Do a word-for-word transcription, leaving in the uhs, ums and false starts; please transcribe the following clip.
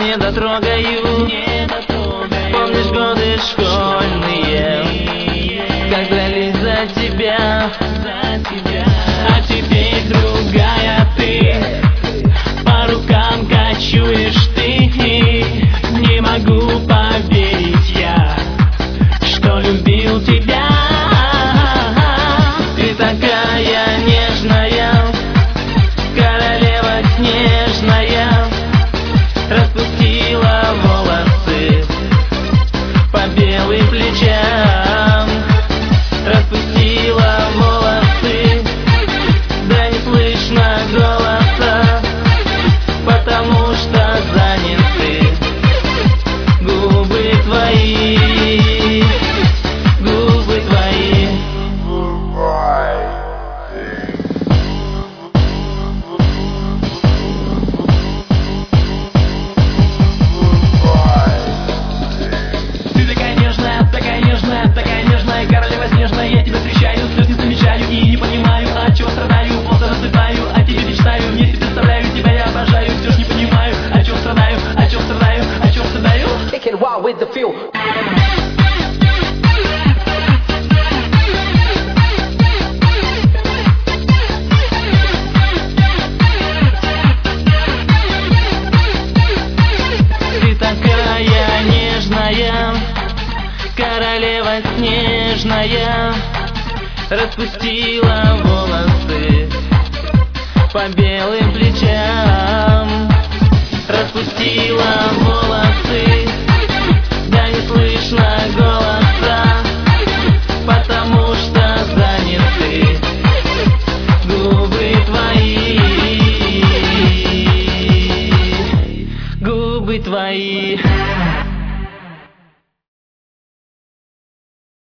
не дотрогаю. Помнишь годы школьные, как дрались за тебя? А теперь другая ты, по рукам кочуешь ты. Не могу поверить я, что любил тебя. Ты такая нежная, королева снежная, распустила волосы по белым плечам, распустила волосы, да не слышно голоса, потому что заняты губы твои, губы твои. Ты такая нежная, такая нежная, такая нежная, королева снежная, я тебя встречаю, слез не замечаю и не понимаю, от чего страдаю, просто засыпаю, о тебе мечтаю, вместе представляю, тебя я обожаю, все ж не понимаю, о чем страдаю, о чем страдаю, о чем страдаю. Take it wild with the feel. Ты такая нежная, королева снежная, распустила волосы по белым плечам, распустила волосы.